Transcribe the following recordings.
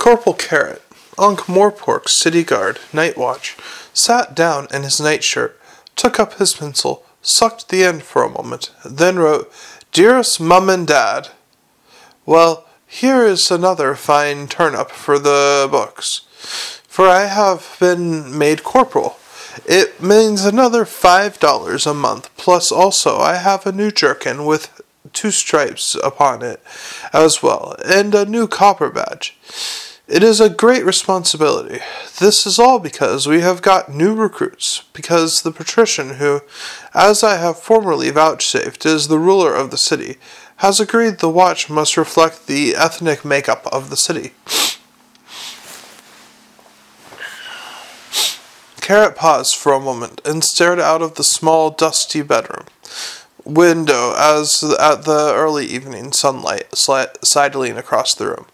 Corporal Carrot, Ankh-Morpork's city guard, night watch, sat down in his nightshirt, took up his pencil, sucked the end for a moment, then wrote, "Dearest Mum and Dad, well, here is another fine turn-up for the books, for I have been made corporal. It means another $5 a month, plus also I have a new jerkin with 2 stripes upon it as well, and a new copper badge. It is a great responsibility. This is all because we have got new recruits, because the patrician who, as I have formerly vouchsafed, is the ruler of the city, has agreed the watch must reflect the ethnic makeup of the city." Carrot paused for a moment and stared out of the small, dusty bedroom window as at the early evening sunlight sidling across the room.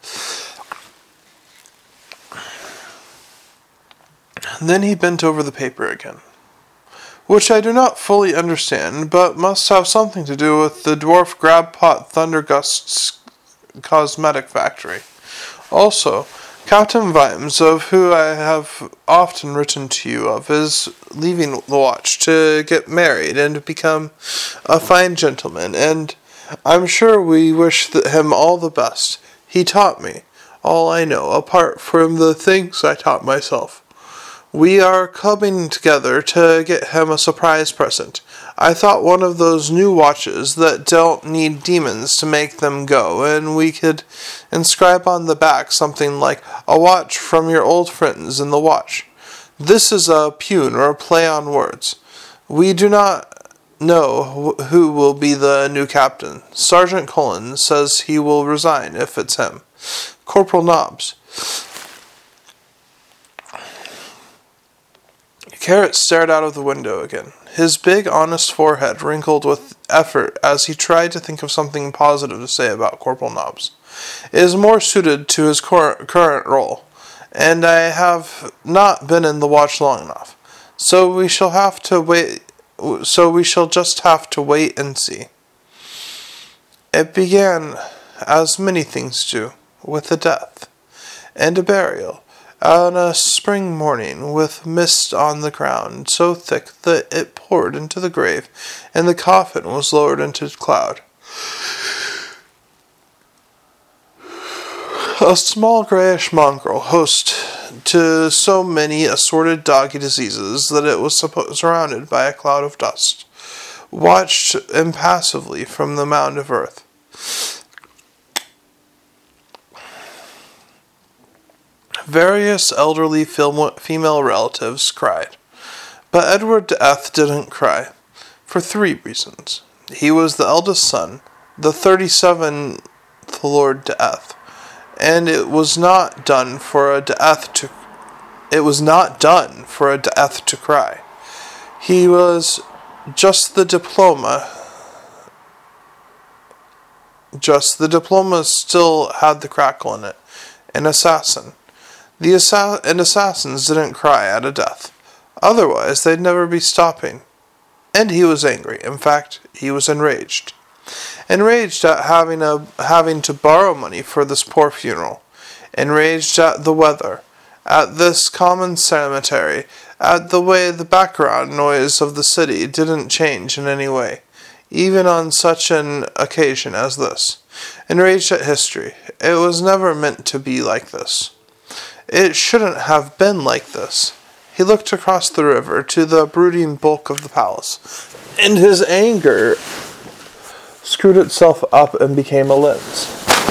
Then he bent over the paper again, "Which I do not fully understand, but must have something to do with the dwarf Grabpot Thundergust's cosmetic factory. Also, Captain Vimes, of who I have often written to you of, is leaving the watch to get married and become a fine gentleman, and I'm sure we wish him all the best. He taught me all I know, apart from the things I taught myself. We are clubbing together to get him a surprise present. I thought one of those new watches that don't need demons to make them go, and we could inscribe on the back something like, 'A watch from your old friends in the watch.' This is a pun or a play on words. We do not know who will be the new captain. Sergeant Cullen says he will resign if it's him. Corporal Nobbs." Carrot stared out of the window again. His big, honest forehead wrinkled with effort as he tried to think of something positive to say about Corporal Nobbs. "It is more suited to his current role, and I have not been in the watch long enough. So we shall just have to wait and see." It began, as many things do, with a death and a burial. On a spring morning, with mist on the ground so thick that it poured into the grave, and the coffin was lowered into the cloud. A small grayish mongrel, host to so many assorted doggy diseases that it was surrounded by a cloud of dust, watched impassively from the mound of earth. Various elderly female relatives cried, but Edward d'Eth didn't cry, for 3 reasons. He was the eldest son, the 37th Lord d'Eth, and it was not done for a d'Eth to cry. He was just the diploma still had the crackle in it. An assassin. And assassins didn't cry at a death. Otherwise, they'd never be stopping. And he was angry. In fact, he was enraged. Enraged at having to borrow money for this poor funeral. Enraged at the weather. At this common cemetery. At the way the background noise of the city didn't change in any way, even on such an occasion as this. Enraged at history. It was never meant to be like this. It shouldn't have been like this. He looked across the river to the brooding bulk of the palace, and his anger screwed itself up and became a lens.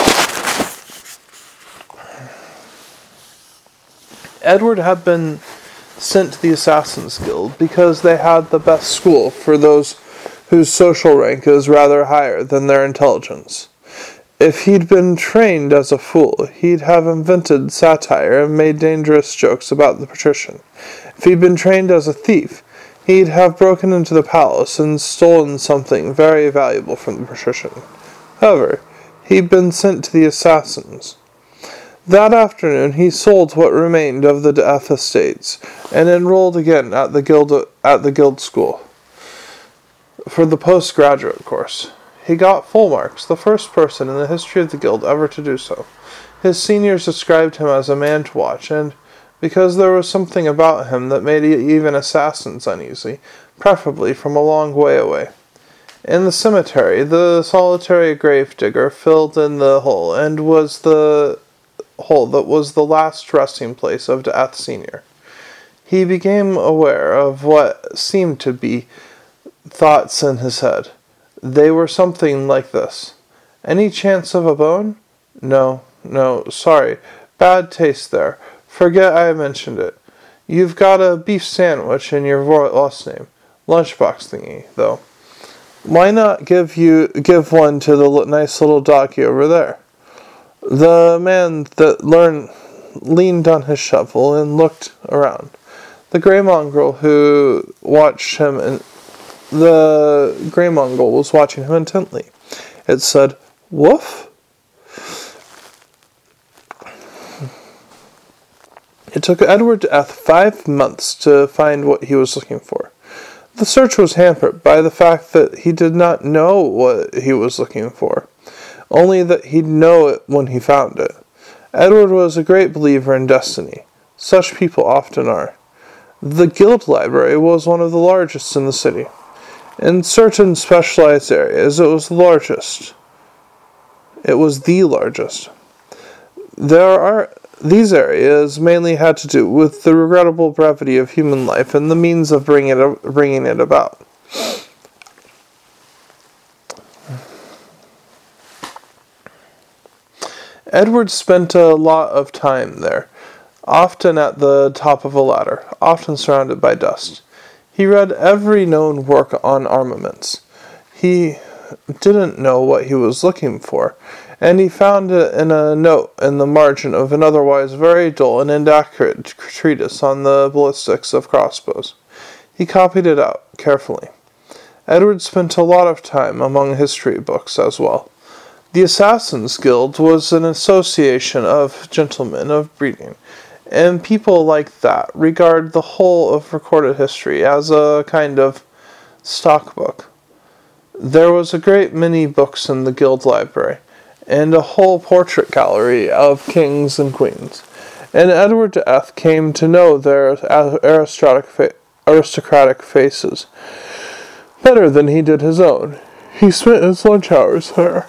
Edward had been sent to the Assassin's Guild because they had the best school for those whose social rank is rather higher than their intelligence. If he'd been trained as a fool, he'd have invented satire and made dangerous jokes about the patrician. If he'd been trained as a thief, he'd have broken into the palace and stolen something very valuable from the patrician. However, he'd been sent to the assassins. That afternoon he sold what remained of the d'Eth estates and enrolled again at the guild school for the postgraduate course. He got full marks, the first person in the history of the guild ever to do so. His seniors described him as a man to watch, and because there was something about him that made even assassins uneasy, preferably from a long way away. In the cemetery, the solitary gravedigger filled in the hole, and was the hole that was the last resting place of Death Senior. He became aware of what seemed to be thoughts in his head. They were something like this. Any chance of a bone? No, sorry. Bad taste there. Forget I mentioned it. You've got a beef sandwich in your last name. Lunchbox thingy, though. Why not give one to the nice little doggy over there? The man that leaned on his shovel and looked around. The grey mongrel who watched him, and the grey mongrel was watching him intently. It said, "Woof." It took Edward Death 5 months to find what he was looking for. The search was hampered by the fact that he did not know what he was looking for, only that he'd know it when he found it. Edward was a great believer in destiny. Such people often are. The Guild Library was one of the largest in the city. In certain specialized areas, it was the largest. These areas mainly had to do with the regrettable brevity of human life and the means of bringing it about. Edward spent a lot of time there, often at the top of a ladder, often surrounded by dust. He read every known work on armaments. He didn't know what he was looking for, and he found it in a note in the margin of an otherwise very dull and inaccurate treatise on the ballistics of crossbows. He copied it out carefully. Edward spent a lot of time among history books as well. The Assassin's Guild was an association of gentlemen of breeding, and people like that regard the whole of recorded history as a kind of stock book. There was a great many books in the Guild Library, and a whole portrait gallery of kings and queens, and Edward Death came to know their aristocratic faces better than he did his own. He spent his lunch hours there.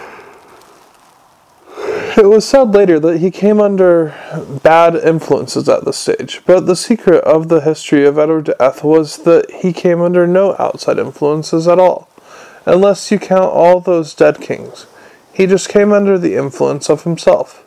It was said later that he came under bad influences at this stage, but the secret of the history of Edward Death was that he came under no outside influences at all, unless you count all those dead kings. He just came under the influence of himself.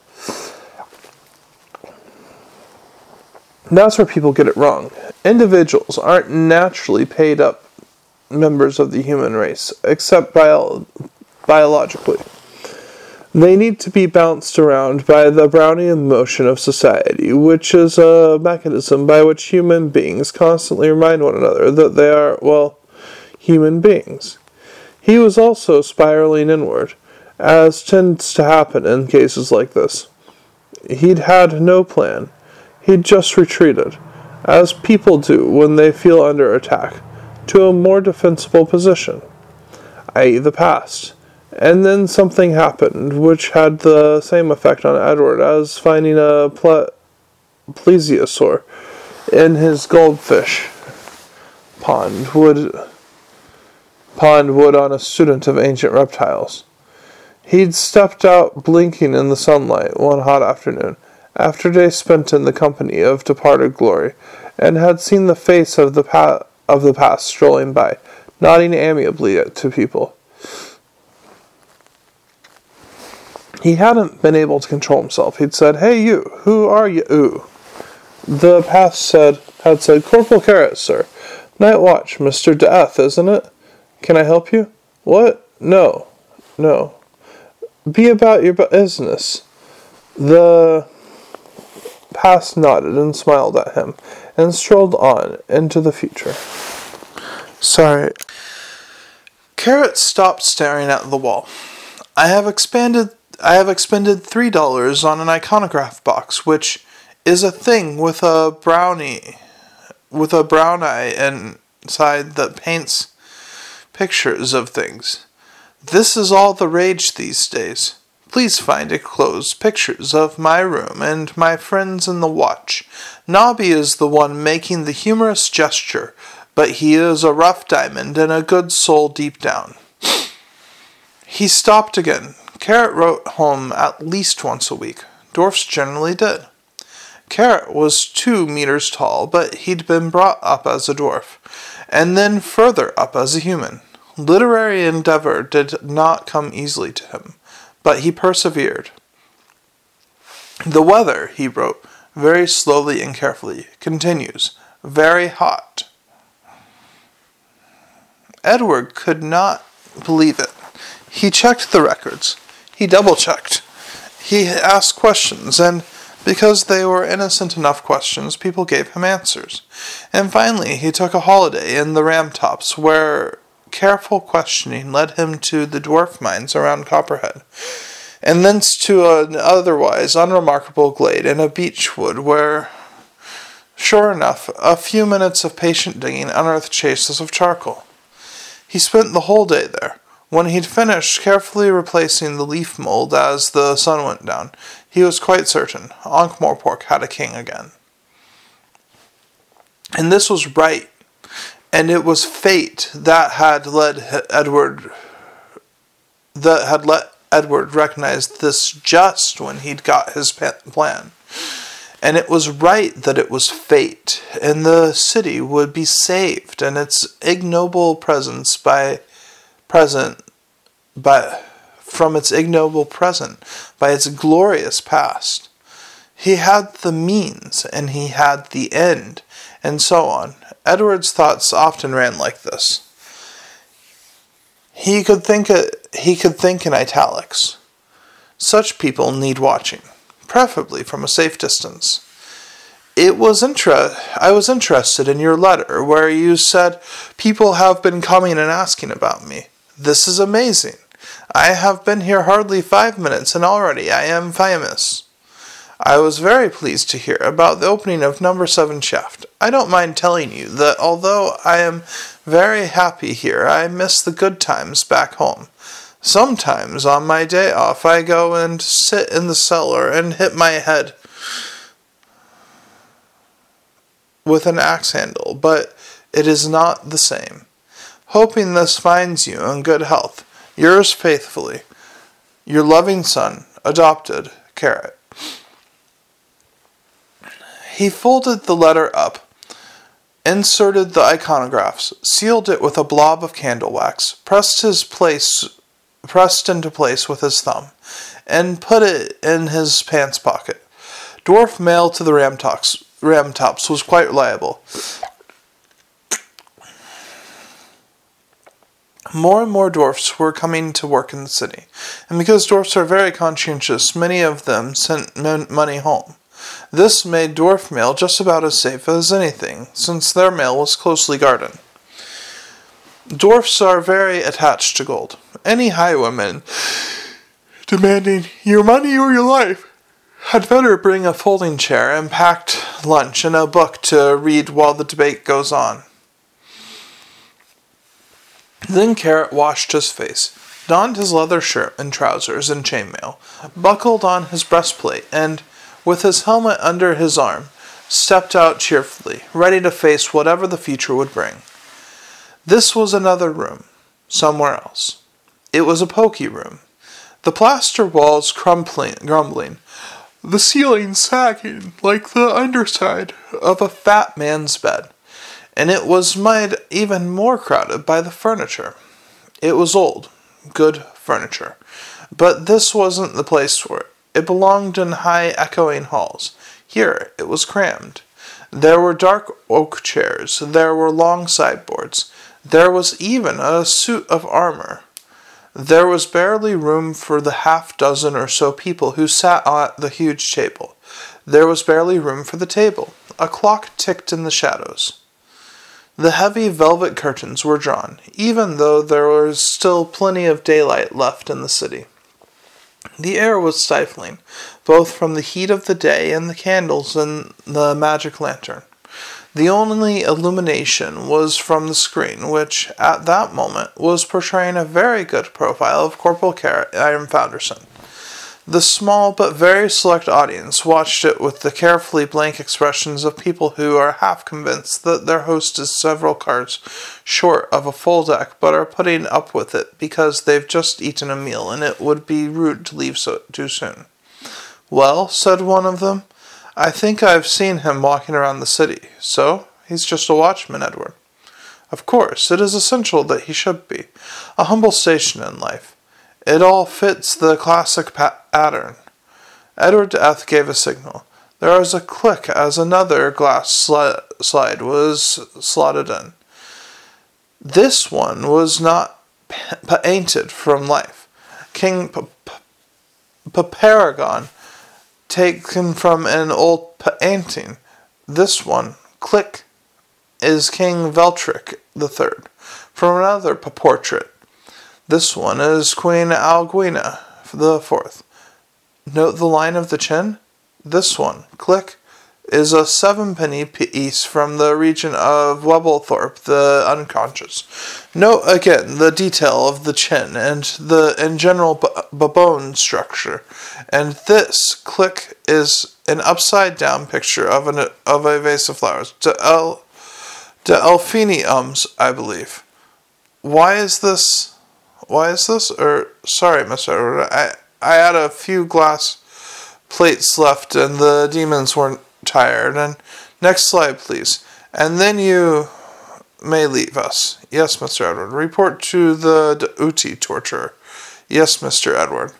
That's where people get it wrong. Individuals aren't naturally paid up members of the human race, except biologically. They need to be bounced around by the Brownian motion of society, which is a mechanism by which human beings constantly remind one another that they are, human beings. He was also spiraling inward, as tends to happen in cases like this. He'd had no plan. He'd just retreated, as people do when they feel under attack, to a more defensible position, i.e. the past. And then something happened which had the same effect on Edward as finding a plesiosaur in his goldfish pond would on a student of ancient reptiles. He'd stepped out blinking in the sunlight one hot afternoon, after days spent in the company of departed glory, and had seen the face of the past strolling by, nodding amiably to people. He hadn't been able to control himself. He'd said, "Hey you, who are you?" Ooh. The past had said, "Corporal Carrot, sir. Night watch, Mr. Death, isn't it? Can I help you?" "What? No. Be about your business." The past nodded and smiled at him, and strolled on into the future. Sorry. Carrot stopped staring at the wall. I have expended $3 on an iconograph box, which is a thing with a brown eye inside that paints pictures of things. This is all the rage these days. Please find enclosed pictures of my room and my friends in the watch. Nobby is the one making the humorous gesture, but he is a rough diamond and a good soul deep down. He stopped again. Carrot wrote home at least once a week. Dwarfs generally did. Carrot was 2 meters tall, but he'd been brought up as a dwarf, and then further up as a human. Literary endeavor did not come easily to him, but he persevered. The weather, he wrote, very slowly and carefully, continues, very hot. Edward could not believe it. He checked the records. He double-checked. He asked questions, and because they were innocent enough questions, people gave him answers. And finally, he took a holiday in the Ramtops, where careful questioning led him to the dwarf mines around Copperhead, and thence to an otherwise unremarkable glade in a beech wood where, sure enough, a few minutes of patient digging unearthed traces of charcoal. He spent the whole day there. When he'd finished carefully replacing the leaf mold as the sun went down, he was quite certain Ankh-Morpork had a king again. And this was right, and it was fate that had let Edward recognize this just when he'd got his plan. And it was right that it was fate, and the city would be saved, and its ignoble from its ignoble present by its glorious past. He had the means, and he had the end, and so on. Edward's thoughts often ran like this. He could think in italics. Such people need watching, preferably from a safe distance. I was interested in your letter, where you said people have been coming and asking about me. This is amazing. I have been here hardly 5 minutes, and already I am famous. I was very pleased to hear about the opening of number 7 shaft. I don't mind telling you that although I am very happy here, I miss the good times back home. Sometimes on my day off I go and sit in the cellar and hit my head with an axe handle, but it is not the same. Hoping this finds you in good health. Yours faithfully, your loving son, adopted, Carrot. He folded the letter up, inserted the iconographs, sealed it with a blob of candle wax, pressed into place with his thumb, and put it in his pants pocket. Dwarf mail to the Ramtops was quite reliable. More and more dwarfs were coming to work in the city, and because dwarfs are very conscientious, many of them sent money home. This made dwarf mail just about as safe as anything, since their mail was closely guarded. Dwarfs are very attached to gold. Any highwayman demanding your money or your life had better bring a folding chair and packed lunch and a book to read while the debate goes on. Then Carrot washed his face, donned his leather shirt and trousers and chainmail, buckled on his breastplate, and, with his helmet under his arm, stepped out cheerfully, ready to face whatever the future would bring. This was another room, somewhere else. It was a poky room. The plaster walls grumbling, the ceiling sagging like the underside of a fat man's bed. And it was made even more crowded by the furniture. It was old, good furniture, but this wasn't the place for it. It belonged in high, echoing halls. Here it was crammed. There were dark oak chairs, there were long sideboards, there was even a suit of armor. There was barely room for the 6 or so people who sat at the huge table. There was barely room for the table. A clock ticked in the shadows. The heavy velvet curtains were drawn, even though there was still plenty of daylight left in the city. The air was stifling, both from the heat of the day and the candles in the magic lantern. The only illumination was from the screen, which, at that moment, was portraying a very good profile of Corporal Carrot Iron Founderson. The small but very select audience watched it with the carefully blank expressions of people who are half convinced that their host is several cars short of a full deck, but are putting up with it because they've just eaten a meal and it would be rude to leave too soon. "Well," said one of them, "I think I've seen him walking around the city. So, he's just a watchman, Edward." "Of course, it is essential that he should be. A humble station in life. It all fits the classic pattern." Edward Death gave a signal. There was a click as another glass slide was slotted in. This one was not painted from life. King Paragon, taken from an old painting. This one, click, is King Veltric III, from another portrait. This one is Queen Alguina IV. Note the line of the chin? This one, click, is a 7-penny piece from the region of Webblethorpe the Unconscious. Note again the detail of the chin and the in general bone structure. And this, click, is an upside-down picture of a vase of flowers. De Elphiniums, I believe. Why is this? Sorry, Mr. Edward, I had a few glass plates left and the demons weren't tired. And next slide, please. And then you may leave us. Yes, Mr. Edward. Report to the Uti torturer. Yes, Mr. Edward.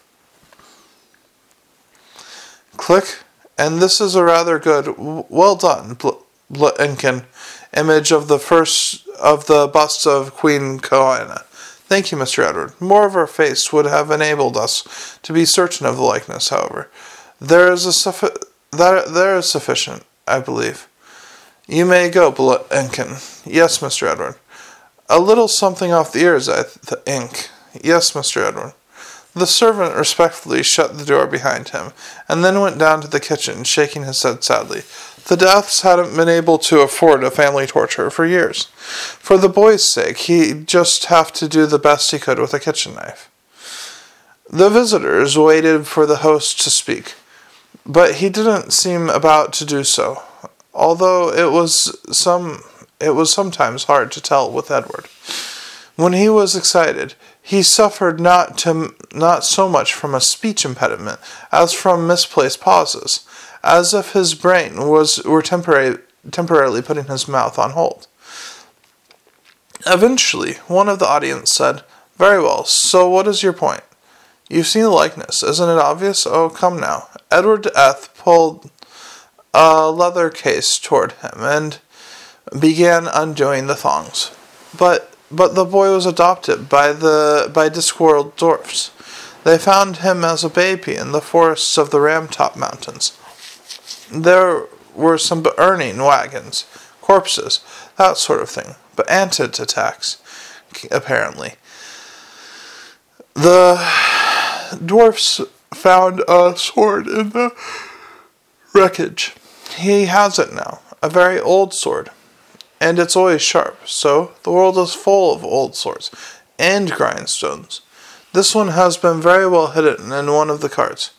Click. And this is a rather good, well done, Blinken image of the bust of Queen Coina. Thank you, Mr. Edward. More of her face would have enabled us to be certain of the likeness, however. There is sufficient, I believe. You may go, Blinken. Yes, Mr. Edward. A little something off the ears, I think. Yes, Mr. Edward. The servant respectfully shut the door behind him, and then went down to the kitchen, shaking his head sadly. The Deaths hadn't been able to afford a family torturer for years. For the boy's sake, he'd just have to do the best he could with a kitchen knife. The visitors waited for the host to speak, but he didn't seem about to do so, although it was sometimes hard to tell with Edward. When he was excited, he suffered not so much from a speech impediment as from misplaced pauses, as if his brain were temporarily putting his mouth on hold. Eventually, one of the audience said, "Very well, so what is your point? You've seen the likeness, isn't it obvious? Oh, come now." Edward Death pulled a leather case toward him and began undoing the thongs. But the boy was adopted by Discworld dwarfs. They found him as a baby in the forests of the Ramtop Mountains. There were some burning wagons, corpses, that sort of thing, but ant attacks, apparently. The dwarfs found a sword in the wreckage. He has it now, a very old sword, and it's always sharp, so the world is full of old swords and grindstones. This one has been very well hidden in one of the carts.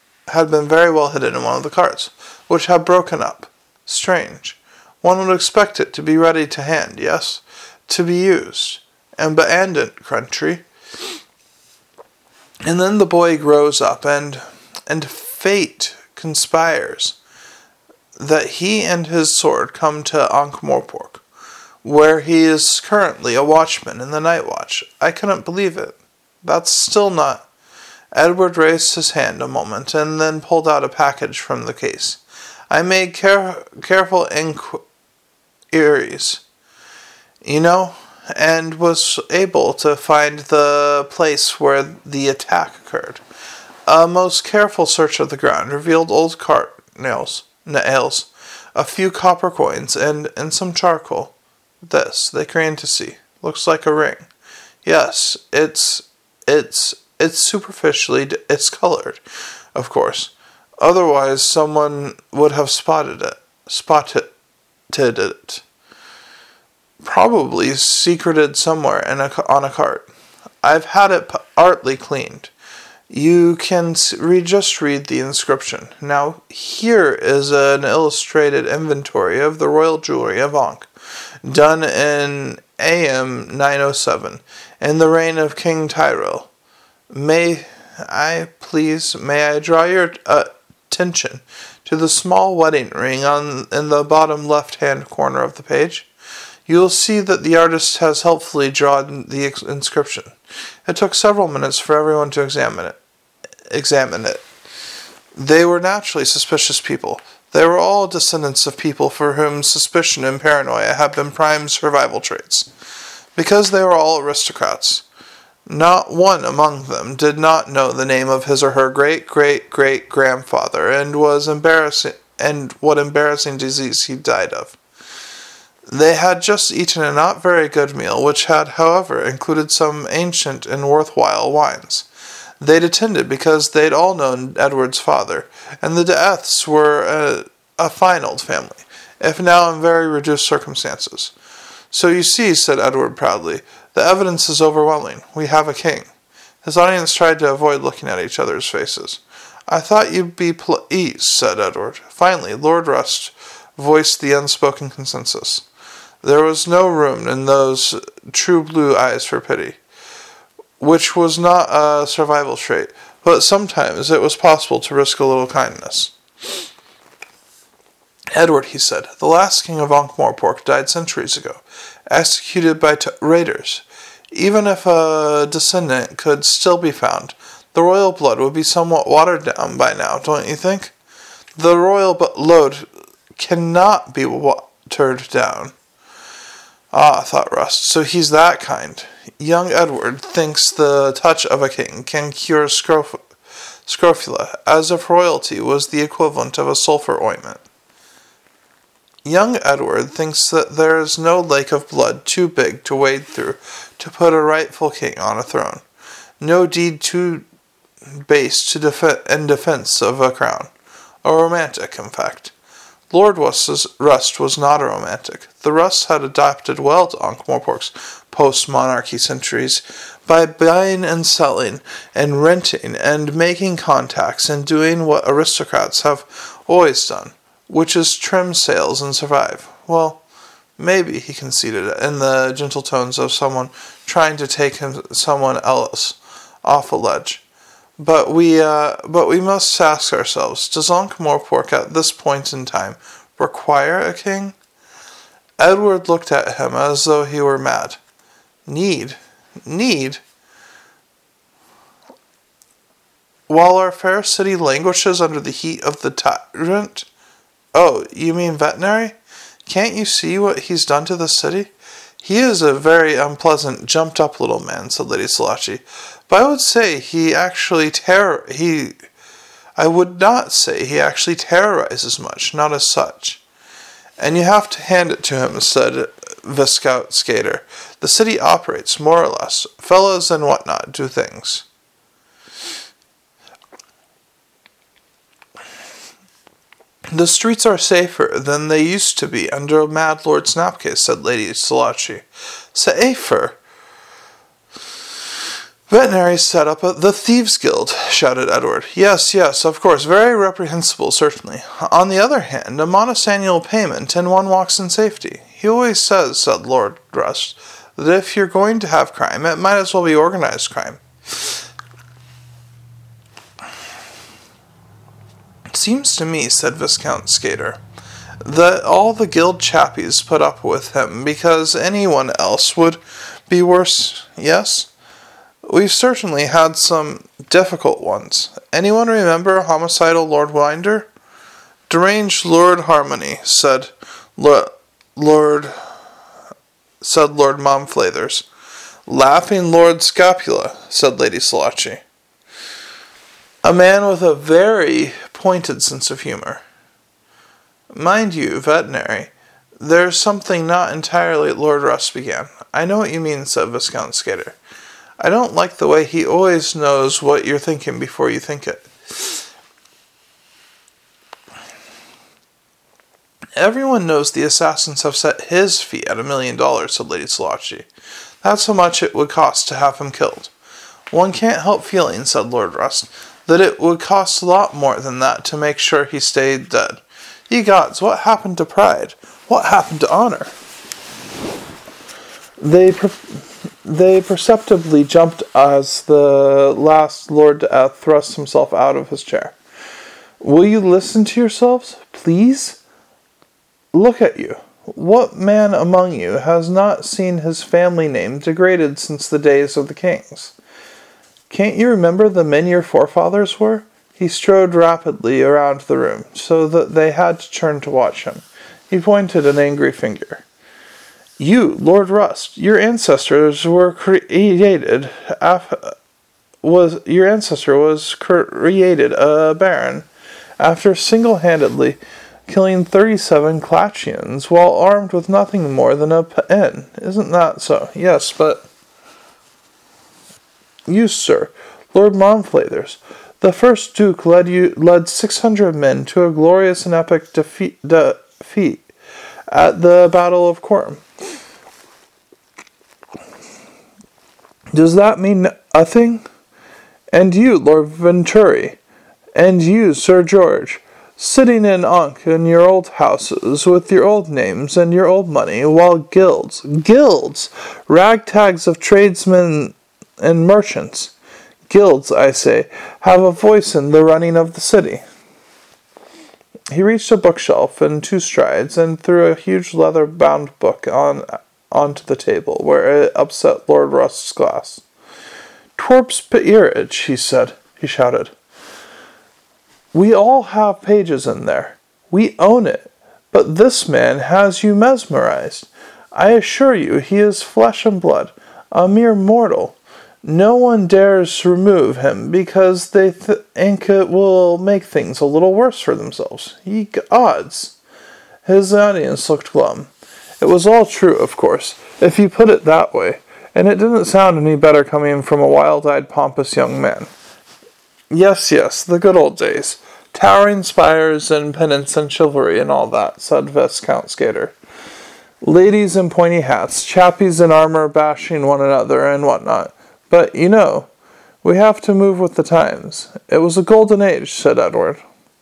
Which had broken up. Strange. One would expect it to be ready to hand, yes, to be used. And abandoned country. And then the boy grows up, and fate conspires that he and his sword come to Ankh-Morpork, where he is currently a watchman in the night watch. I couldn't believe it. That's still not... Edward raised his hand a moment, and then pulled out a package from the case. I made careful inquiries, and was able to find the place where the attack occurred. A most careful search of the ground revealed old cart nails, a few copper coins, and some charcoal. This, they craned to see, looks like a ring. Yes, it's superficially discolored, of course. Otherwise, someone would have spotted it. Probably secreted somewhere on a cart. I've had it artfully cleaned. You can just read the inscription. Now, here is an illustrated inventory of the royal jewelry of Ankh, done in AM 907, in the reign of King Tyrell. May I draw your attention to the small wedding ring in the bottom left-hand corner of the page? You will see that the artist has helpfully drawn the inscription. It took several minutes for everyone to examine it. They were naturally suspicious people. They were all descendants of people for whom suspicion and paranoia have been prime survival traits. Because they were all aristocrats. Not one among them did not know the name of his or her great-great-great-grandfather and what embarrassing disease he died of. They had just eaten a not very good meal, which had, however, included some ancient and worthwhile wines. They'd attended because they'd all known Edward's father, and the Deaths were a fine old family, if now in very reduced circumstances. So you see, said Edward proudly, the evidence is overwhelming. We have a king. His audience tried to avoid looking at each other's faces. I thought you'd be pleased, said Edward. Finally, Lord Rust voiced the unspoken consensus. There was no room in those true blue eyes for pity, which was not a survival trait, but sometimes it was possible to risk a little kindness. Edward, he said, the last king of Ankh-Morpork died centuries ago, executed by raiders. Even if a descendant could still be found, the royal blood would be somewhat watered down by now, don't you think? The royal load cannot be watered down. Ah, thought Rust, so he's that kind. Young Edward thinks the touch of a king can cure scrofula, as if royalty was the equivalent of a sulphur ointment. Young Edward thinks that there is no lake of blood too big to wade through to put a rightful king on a throne, no deed too base in defense of a crown. A romantic, in fact. Lord Rust was not a romantic. The Rusts had adapted well to Ankh-Morpork's post-monarchy centuries by buying and selling and renting and making contacts and doing what aristocrats have always done, which is trim sails and survive. Well, maybe, he conceded in the gentle tones of someone trying to take someone else off a ledge. But we must ask ourselves, does Ankh-Morpork at this point in time require a king? Edward looked at him as though he were mad. Need? While our fair city languishes under the heat of the tyrant? Oh, you mean veterinary? Can't you see what he's done to the city? He is a very unpleasant, jumped-up little man, said Lady Salaci. But I would not say he actually terrorizes much, not as such. And you have to hand it to him, said Viscount Skater. The city operates, more or less. Fellows and whatnot do things. The streets are safer than they used to be under Mad Lord Snapcase, said Lady Salaci. Safer? Veterinary set up the Thieves' Guild, shouted Edward. Yes, of course, very reprehensible, certainly. On the other hand, a modest annual payment, and one walks in safety. He always says, said Lord Rust, that if you're going to have crime, it might as well be organized crime. It seems to me, said Viscount Skater, that all the guild chappies put up with him because anyone else would be worse, yes? We've certainly had some difficult ones. Anyone remember homicidal Lord Winder? Deranged Lord Harmony, said Lord Momflathers. Laughing Lord Scapula, said Lady Salaci. A man with a very pointed sense of humor. Mind you, veterinary, there's something not entirely Lord Rust began. I know what you mean, said Viscount Skater. I don't like the way he always knows what you're thinking before you think it. Everyone knows the assassins have set his fee at $1 million, said Lady Salaci. That's how much it would cost to have him killed. One can't help feeling, said Lord Rust, that it would cost a lot more than that to make sure he stayed dead. Ye gods, what happened to pride? What happened to honor? They perceptibly jumped as the last Lord Death thrust himself out of his chair. Will you listen to yourselves, please? Look at you. What man among you has not seen his family name degraded since the days of the kings? Can't you remember the men your forefathers were? He strode rapidly around the room, so that they had to turn to watch him. He pointed an angry finger. You, Lord Rust, your ancestor was created a baron after single-handedly killing 37 Clatchians while armed with nothing more than a pen. Isn't that so? Yes, but you, sir, Lord Monflathers, the first Duke led 600 men to a glorious and epic defeat at the Battle of Corm. Does that mean a thing? And you, Lord Venturi, and you, Sir George, sitting in Ankh in your old houses with your old names and your old money, while guilds, ragtags of tradesmen and merchants, guilds, I say, have a voice in the running of the city. He reached a bookshelf in 2 strides and threw a huge leather-bound book onto the table, where it upset Lord Rust's glass. Torp's Peerage, he shouted. We all have pages in there. We own it. But this man has you mesmerized. I assure you he is flesh and blood, a mere mortal. No one dares remove him because they think it will make things a little worse for themselves. Ye gods! His audience looked glum. It was all true, of course, if you put it that way, and it didn't sound any better coming from a wild-eyed, pompous young man. Yes, the good old days. Towering spires and pennants and chivalry and all that, said Viscount Skater. Ladies in pointy hats, chappies in armor bashing one another and whatnot. But, you know, we have to move with the times. It was a golden age, said Edward.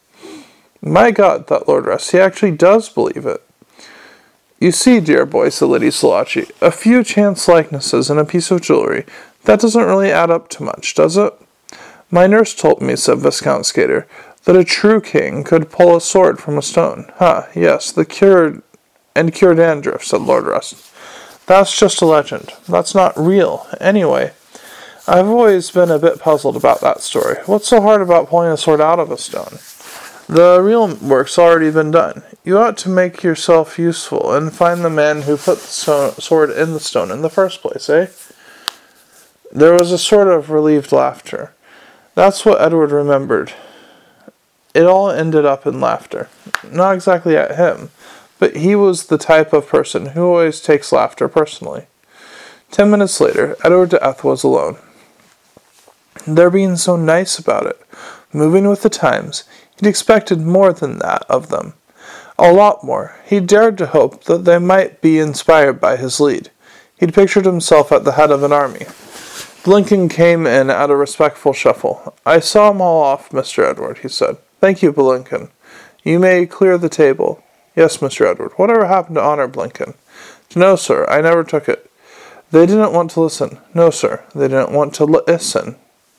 My God, thought Lord Rust, he actually does believe it. You see, dear boy, said Lady Salaci, a few chance likenesses and a piece of jewelry, that doesn't really add up to much, does it? My nurse told me, said Viscount Skater, that a true king could pull a sword from a stone. Yes, cure dandruff, said Lord Rust. That's just a legend. That's not real. Anyway, I've always been a bit puzzled about that story. What's so hard about pulling a sword out of a stone? The real work's already been done. You ought to make yourself useful and find the man who put the sword in the stone in the first place, eh? There was a sort of relieved laughter. That's what Edward remembered. It all ended up in laughter. Not exactly at him, but he was the type of person who always takes laughter personally. 10 minutes later, Edward de Eth was alone. They're being so nice about it, moving with the times. He'd expected more than that of them. A lot more. He dared to hope that they might be inspired by his lead. He'd pictured himself at the head of an army. Blinken came in at a respectful shuffle. I saw 'em all off, Mr. Edward, he said. Thank you, Blinken. You may clear the table. Yes, Mr. Edward. Whatever happened to honor, Blinken? No, sir, I never took it. They didn't want to listen. No, sir, they didn't want to listen.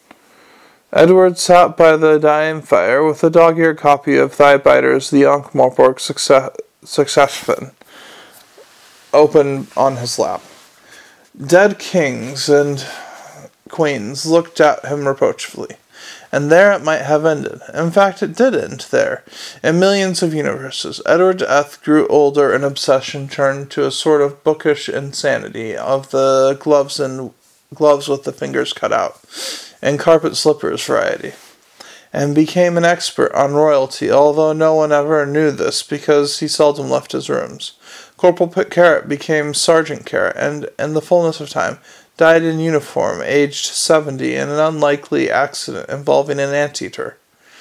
Edward sat by the dying fire with a dog-eared copy of Thigh-Biter's The Ankh-Morpork Succession open on his lap. Dead kings and queens looked at him reproachfully, and there it might have ended. In fact, it did end there. In millions of universes, Edward de Eth grew older and obsession turned to a sort of bookish insanity of the gloves with the fingers cut out, and carpet slippers variety, and became an expert on royalty, although no one ever knew this because he seldom left his rooms. Corporal Carrot became Sergeant Carrot, and, in the fullness of time, died in uniform, aged 70, in an unlikely accident involving an anteater.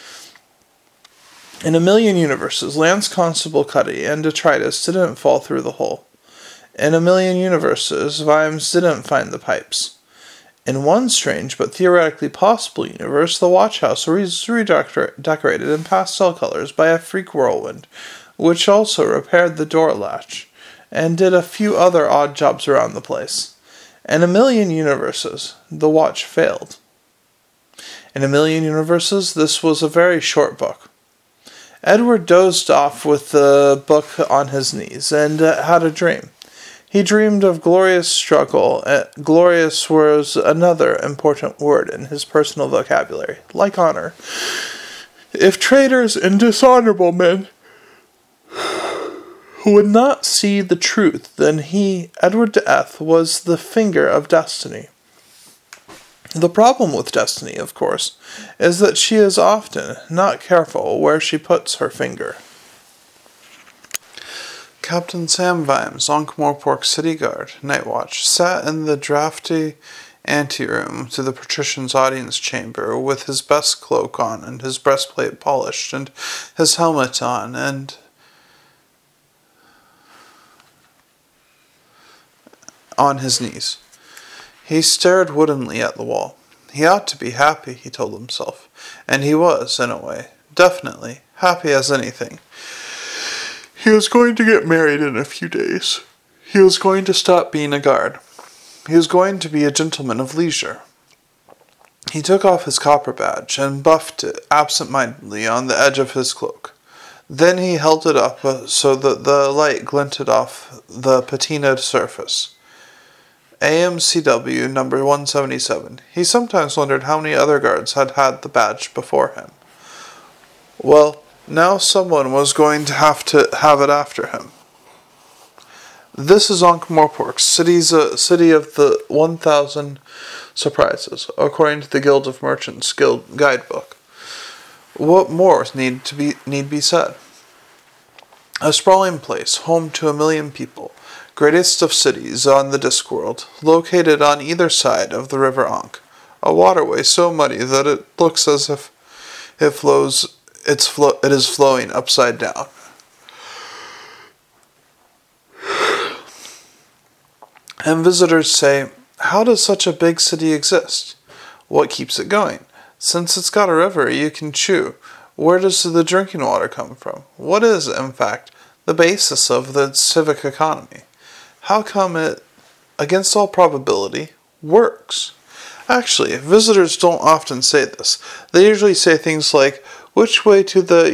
In a million universes, Lance Constable Cuddy and detritus didn't fall through the hole. In a million universes, Vimes didn't find the pipes. In one strange but theoretically possible universe, the watch house was redecorated in pastel colors by a freak whirlwind, which also repaired the door latch, and did a few other odd jobs around the place. In a million universes, the watch failed. In a million universes, this was a very short book. Edward dozed off with the book on his knees, and had a dream. He dreamed of glorious struggle. Glorious was another important word in his personal vocabulary, like honor. If traitors and dishonorable men who would not see the truth, then he, Edward de Eth, was the finger of destiny. The problem with destiny, of course, is that she is often not careful where she puts her finger. Captain Sam Vimes, Ankh-Morpork City Guard, Night Watch, sat in the drafty anteroom to the patrician's audience chamber with his best cloak on and his breastplate polished and his helmet on and on his knees. He stared woodenly at the wall. He ought to be happy, he told himself, and he was, in a way, definitely, happy as anything. He was going to get married in a few days. He was going to stop being a guard. He was going to be a gentleman of leisure. He took off his copper badge and buffed it absent-mindedly on the edge of his cloak. Then he held it up so that the light glinted off the patinaed surface. AMCW number 177. He sometimes wondered how many other guards had had the badge before him. Well, now someone was going to have it after him. This is Ankh-Morpork, city of the 1,000 surprises, according to the Guild of Merchants Guild guidebook. What more need be said? A sprawling place, home to 1 million people, greatest of cities on the Discworld, located on either side of the river Ankh, a waterway so muddy that it looks as if it is flowing upside down. And visitors say, how does such a big city exist? What keeps it going? Since it's got a river you can chew, where does the drinking water come from? What is, in fact, the basis of the civic economy? How come it, against all probability, works? Actually, visitors don't often say this. They usually say things like, which way to the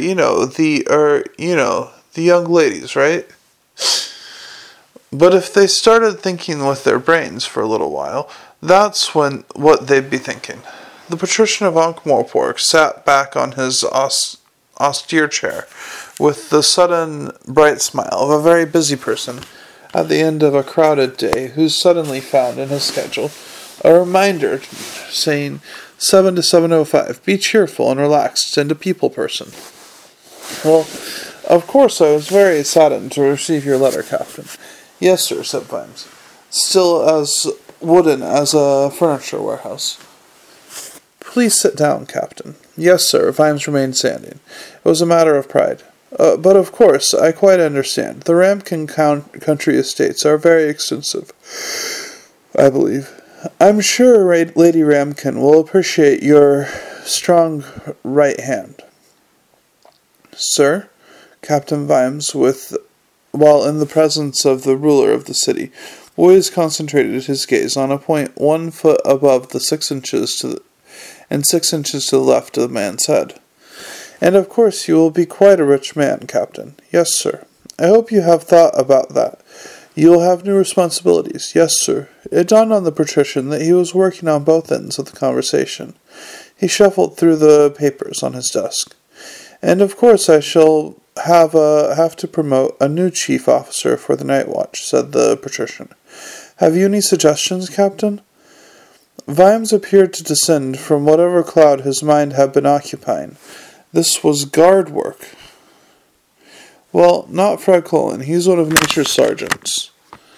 young ladies, right? But if they started thinking with their brains for a little while, that's what they'd be thinking. The patrician of Ankh-Morpork sat back on his austere chair with the sudden bright smile of a very busy person at the end of a crowded day who suddenly found in his schedule a reminder saying 7 to 7:05, be cheerful and relaxed and a people person. Well, of course I was very saddened to receive your letter, Captain. Yes, sir, said Vimes, still as wooden as a furniture warehouse. Please sit down, Captain. Yes, sir, Vimes remained standing. It was a matter of pride. But of course, I quite understand. The Ramkin country estates are very extensive, I believe. I'm sure Lady Ramkin will appreciate your strong right hand. Sir, Captain Vimes, while in the presence of the ruler of the city, always concentrated his gaze on a point 1 foot above the 6 inches and 6 inches to the left of the man's head. And of course you will be quite a rich man, Captain. Yes, sir. I hope you have thought about that. You will have new responsibilities. Yes, sir. It dawned on the patrician that he was working on both ends of the conversation. He shuffled through the papers on his desk. And of course I shall have to promote a new chief officer for the night watch, said the patrician. Have you any suggestions, Captain? Vimes appeared to descend from whatever cloud his mind had been occupying. This was guard work. Well, not Fred Cullen. He's one of nature's sergeants.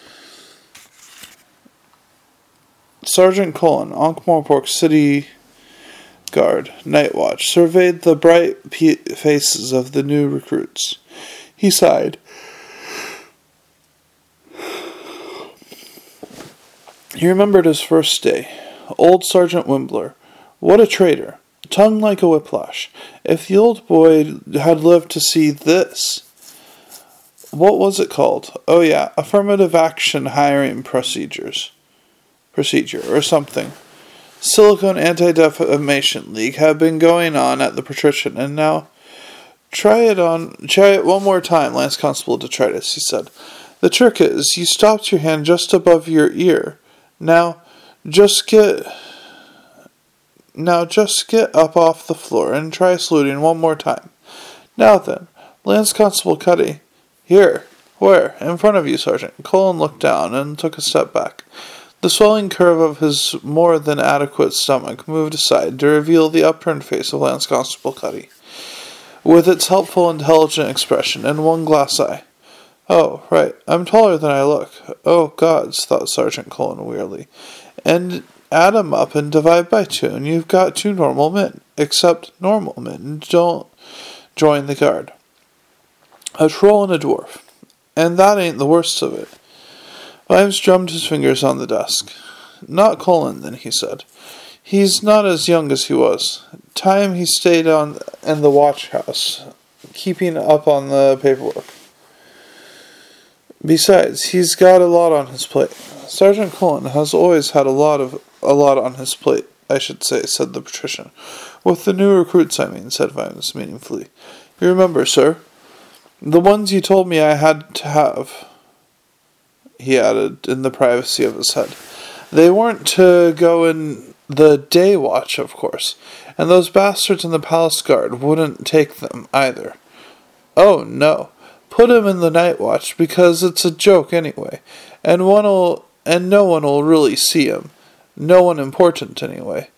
Sergeant Cullen, Ankh-Morpork City Guard, Night Watch, surveyed the bright faces of the new recruits. He sighed. He remembered his first day. Old Sergeant Wimbler. What a traitor. Tongue like a whiplash. If the old boy had lived to see this. What was it called? Oh yeah, affirmative action hiring procedure, or something. Silicon Anti-Defamation League had been going on at the patrician, and now... Try it one more time, Lance Constable Detritus, he said. The trick is, you stopped your hand just above your ear. Now, just get up off the floor and try saluting one more time. Now then, Lance Constable Cuddy. Here. Where? In front of you, Sergeant. Cullen looked down and took a step back. The swelling curve of his more than adequate stomach moved aside to reveal the upturned face of Lance Constable Cuddy, with its helpful, intelligent expression and one glass eye. Oh, right. I'm taller than I look. Oh, gods, thought Sergeant Cullen wearily. And add 'em up and divide by 2, and you've got 2 normal men. Except normal men don't join the guard. A troll and a dwarf. And that ain't the worst of it. Vimes drummed his fingers on the desk. Not Cullen, then, he said. He's not as young as he was. Time he stayed in the watch house, keeping up on the paperwork. Besides, he's got a lot on his plate. Sergeant Cullen has always had a lot on his plate, I should say, said the patrician. With the new recruits, I mean, said Vimes meaningfully. You remember, sir? The ones you told me I had to have, he added in the privacy of his head. They weren't to go in the day watch, of course, and those bastards in the palace guard wouldn't take them either. Oh, no. Put him in the night watch, because it's a joke anyway, and no one will really see him. No one important, anyway.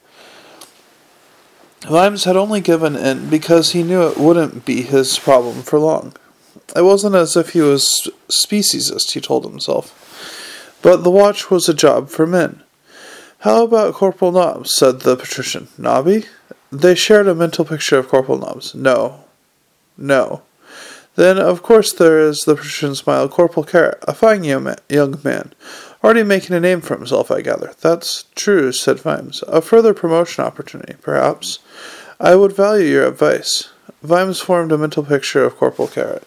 Vimes had only given in because he knew it wouldn't be his problem for long. It wasn't as if he was speciesist, he told himself. But the watch was a job for men. How about Corporal Nobbs, said the patrician. Nobby? They shared a mental picture of Corporal Nobbs. No. Then, of course, there is, the patrician smiled, Corporal Carrot, a fine young man. Already making a name for himself, I gather. That's true, said Vimes. A further promotion opportunity, perhaps. I would value your advice. Vimes formed a mental picture of Corporal Carrot.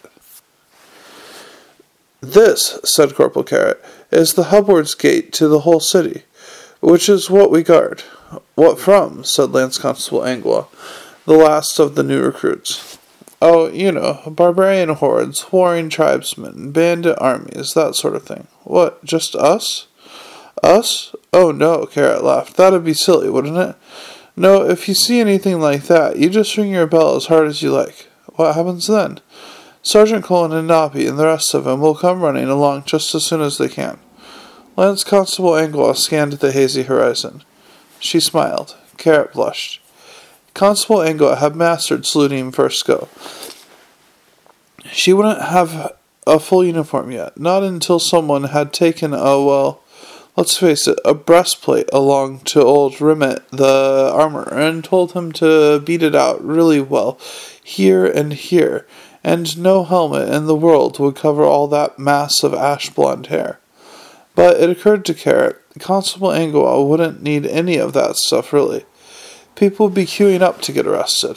This, said Corporal Carrot, is the Hubwards gate to the whole city, which is what we guard. What from? Said Lance Constable Angua, the last of the new recruits. Oh, you know, barbarian hordes, warring tribesmen, bandit armies, that sort of thing. What, just us? Us? Oh, no, Carrot laughed. That'd be silly, wouldn't it? No, if you see anything like that, you just ring your bell as hard as you like. What happens then? Sergeant Cullen and Nobby and the rest of them will come running along just as soon as they can. Lance Constable Angua scanned the hazy horizon. She smiled. Carrot blushed. Constable Angua had mastered saluting first go. She wouldn't have a full uniform yet, not until someone had taken let's face it, a breastplate along to old Rimmet the armorer and told him to beat it out really well, here and here, and no helmet in the world would cover all that mass of ash-blonde hair. But it occurred to Carrot, Constable Angua wouldn't need any of that stuff, really. People would be queuing up to get arrested.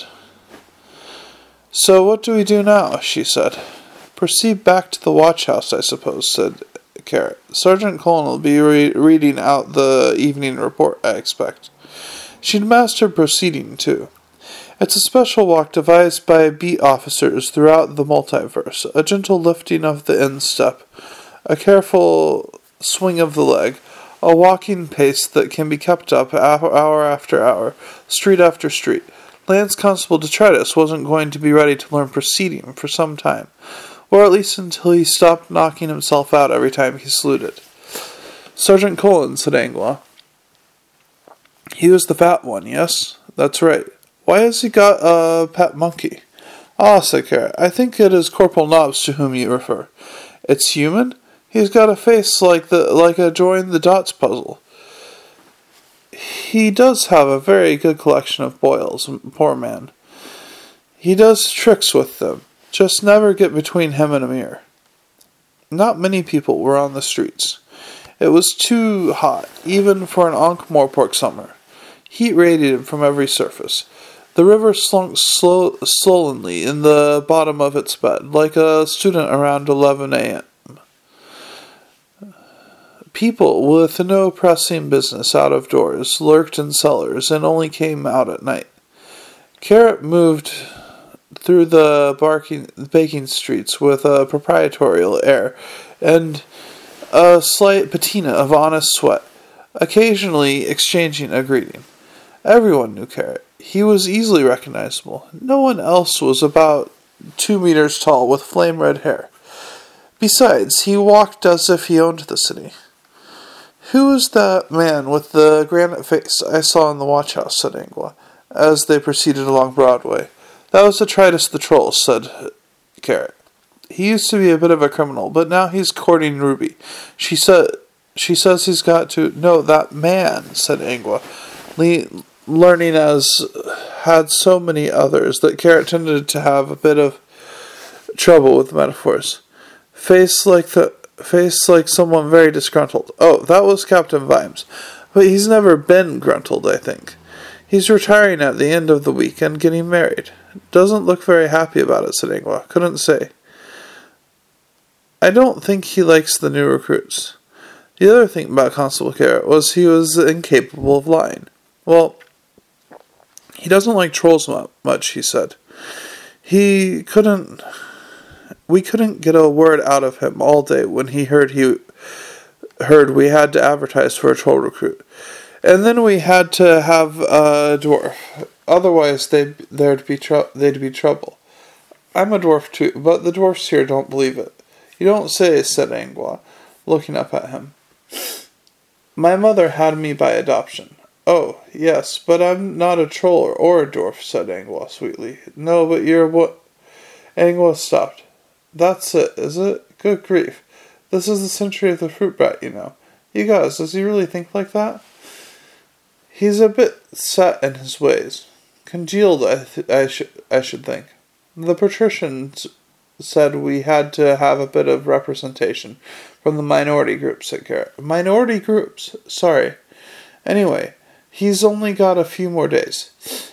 So what do we do now? She said. Proceed back to the watch house, I suppose, said Carrot. Sergeant Cullen will be reading out the evening report, I expect. She'd mastered proceeding, too. It's a special walk devised by beat officers throughout the multiverse, a gentle lifting of the instep, a careful swing of the leg, a walking pace that can be kept up hour after hour, street after street. Lance Constable Detritus wasn't going to be ready to learn proceeding for some time, or at least until he stopped knocking himself out every time he saluted. Sergeant Cullen, said Angua. He was the fat one, yes? That's right. Why has he got a pet monkey? Ah, said Carrot, I think it is Corporal Nobbs to whom you refer. It's human? He's got a face like a join the dots puzzle. He does have a very good collection of boils, poor man. He does tricks with them. Just never get between him and a mirror. Not many people were on the streets. It was too hot, even for an Ankh-Morpork summer. Heat radiated from every surface. The river slunk sullenly in the bottom of its bed, like a student around 11 a.m. People with no pressing business out of doors lurked in cellars and only came out at night. Carrot moved through the baking streets with a proprietorial air and a slight patina of honest sweat, occasionally exchanging a greeting. Everyone knew Carrot. He was easily recognizable. No one else was about 2 meters tall with flame-red hair. Besides, he walked as if he owned the city. "Who is that man with the granite face I saw in the watch house?" said Angua, as they proceeded along Broadway. "That was Detritus the Troll," said Carrot. "He used to be a bit of a criminal, but now he's courting Ruby. She says he's got to—" "No, that man," said Angua, learning, as had so many others, that Carrot tended to have a bit of trouble with metaphors. Face like someone very disgruntled. "Oh, that was Captain Vimes. But he's never been gruntled, I think. He's retiring at the end of the week and getting married. Doesn't look very happy about it," said Angua. "Couldn't say. I don't think he likes the new recruits." The other thing about Constable Carrot was he was incapable of lying. "Well, he doesn't like trolls much," he said. We couldn't get a word out of him all day when he heard we had to advertise for a troll recruit. And then we had to have a dwarf. Otherwise they'd be trouble. I'm a dwarf too, but the dwarfs here don't believe it." "You don't say," said Angua, looking up at him. "My mother had me by adoption." "Oh, yes, but I'm not a troll or a dwarf," said Angua sweetly. "No, but you're what—" Angua stopped. "That's it, is it? Good grief. This is the century of the fruit bat, you know. You guys, does he really think like that?" "He's a bit set in his ways. Congealed, I should think. The patricians said we had to have a bit of representation from the minority groups," said Carrot. "Minority groups? Sorry. Anyway, he's only got a few more days."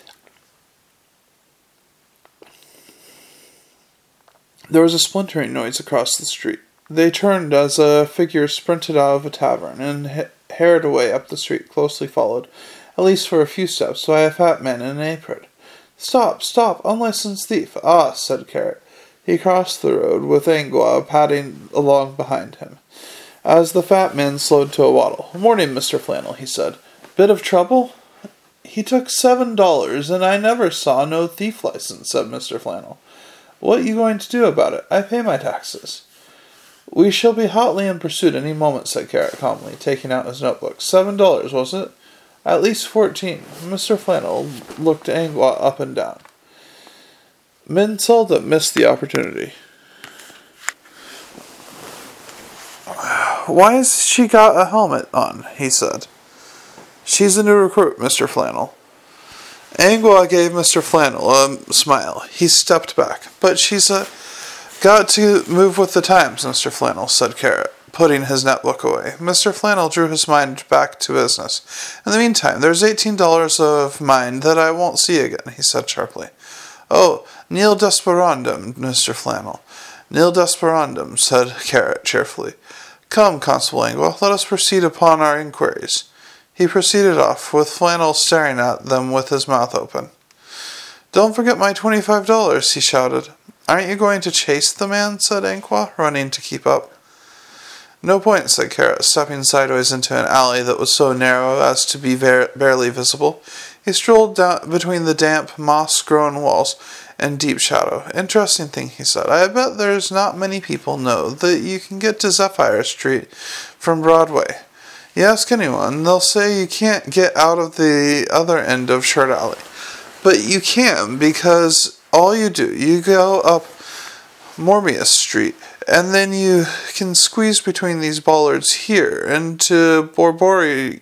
There was a splintering noise across the street. They turned as a figure sprinted out of a tavern and hurried away up the street, closely followed, at least for a few steps, by a fat man in an apron. Stop, unlicensed thief!" "Ah," said Carrot. He crossed the road, with Angua padding along behind him, as the fat man slowed to a waddle. "Morning, Mr. Flannel," he said. "Bit of trouble?" "He took $7, and I never saw no thief license," said Mr. Flannel. "What you going to do about it? I pay my taxes." "We shall be hotly in pursuit any moment," said Carrot calmly, taking out his notebook. $7, was it? "At least 14. Mr. Flannel looked Angua up and down. Men seldom miss the opportunity. "Why has she got a helmet on?" he said. "She's a new recruit, Mr. Flannel." Angua gave Mr. Flannel a smile. He stepped back. "But she's got to move with the times, Mr. Flannel," said Carrot, putting his netbook away. Mr. Flannel drew his mind back to business. "In the meantime, there's $18 of mine that I won't see again," he said sharply. "Oh, nil desperandum, Mr. Flannel. Nil desperandum," said Carrot cheerfully. "Come, Constable Angua, let us proceed upon our inquiries." He proceeded off, with Flannel staring at them with his mouth open. "Don't forget my $25, he shouted. "Aren't you going to chase the man?" said Angua, running to keep up. "No point," said Carrot, stepping sideways into an alley that was so narrow as to be barely visible. He strolled down between the damp, moss-grown walls in deep shadow. "Interesting thing," he said. "I bet there's not many people know that you can get to Zephyr Street from Broadway. You ask anyone, they'll say you can't get out of the other end of Shirt Alley. But you can, because all you do, you go up Morbius Street, and then you can squeeze between these bollards here into Borborygmic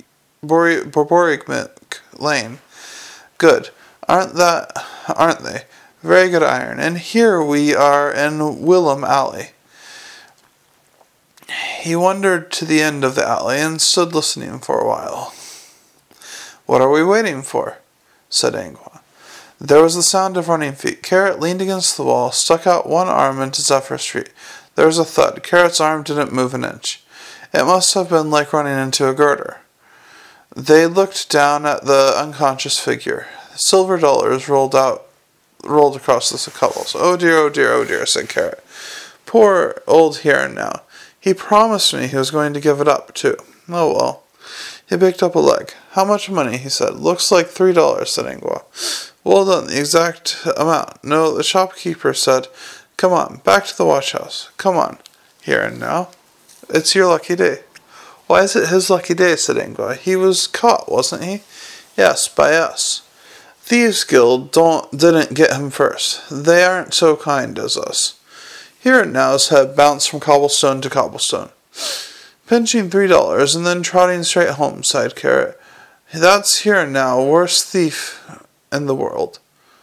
Lane. Good. Aren't they? Very good iron. And here we are in Willem Alley." He wandered to the end of the alley and stood listening for a while. "What are we waiting for?" said Angua. There was the sound of running feet. Carrot leaned against the wall, stuck out one arm into Zephyr Street. There was a thud. Carrot's arm didn't move an inch. It must have been like running into a girder. They looked down at the unconscious figure. Silver dollars rolled across the cobbles. "Oh dear, oh dear, oh dear," said Carrot. "Poor old Heron now. He promised me he was going to give it up, too. Oh well." He picked up a leg. "How much money?" he said. "Looks like $3, said Angua. "Well done, the exact amount. No, the shopkeeper said, 'Come on, back to the watch house. Come on, Heron now. It's your lucky day.'" "Why is it his lucky day?" said Angua. "He was caught, wasn't he?" "Yes, by us. Thieves' Guild didn't get him first. They aren't so kind as us." Heron now's head bounced from cobblestone to cobblestone. "Pinching $3 and then trotting straight home," sighed Carrot. "That's Heron now, worst thief in the world."